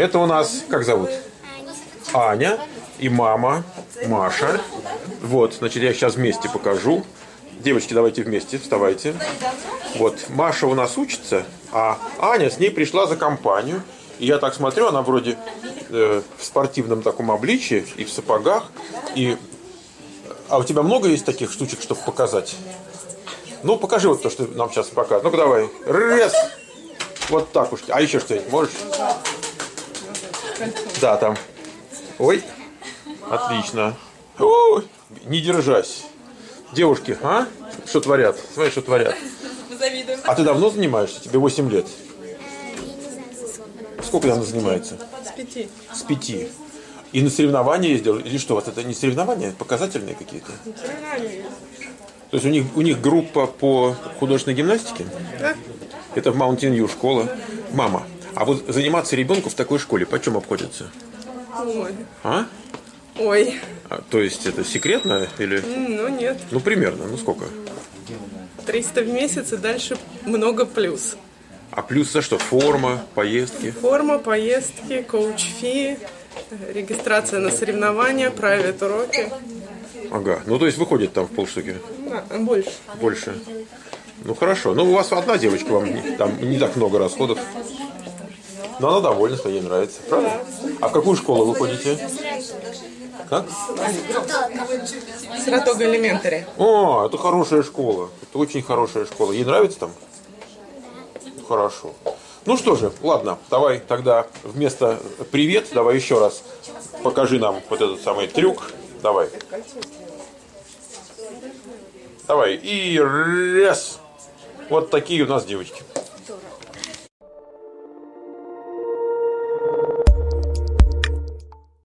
Это у нас, как зовут? Аня и мама Маша. Вот, значит, я сейчас вместе покажу. Девочки, давайте вместе, вставайте. Вот, Маша у нас учится, а Аня с ней пришла за компанию. И я так смотрю, она вроде в спортивном таком обличии и в сапогах. А у тебя много есть таких штучек, чтобы показать? Ну, покажи вот то, что нам сейчас показывают. Ну-ка, давай. Раз. Вот так уж. А еще что-нибудь можешь? Да, там. Ой. Отлично. Ой, не держась. Девушки, а? Что творят? Смотри, что творят. А ты давно занимаешься? Тебе 8 лет. Сколько она занимается? С 5. С 5. И на соревнования ездил? Или что, вот это не соревнования, показательные какие-то? Соревнования. То есть у них группа по художественной гимнастике? Да. Это в Mountain View школа. Мама, а вот заниматься ребенку в такой школе почем обходится? Ой. А? Ой. То есть это секретно или? Ну нет. Ну примерно, ну сколько? 300 в месяц и дальше много плюс. А плюс за что? Форма, поездки? Форма, поездки, коуч-фи, регистрация на соревнования, private уроки. Ага, ну то есть выходит там в полштуки? Да, больше. Больше. Ну хорошо, ну у вас одна девочка, вам там не так много расходов. Но она довольна, что ей нравится, правда? А в какую школу вы ходите? Как? Саратога Элементари. О, это хорошая школа. Это очень хорошая школа. Ей нравится там? Хорошо. Ну что же, ладно, давай тогда вместо привет, давай еще раз покажи нам вот этот самый трюк. Давай. Давай. И раз. Вот такие у нас девочки.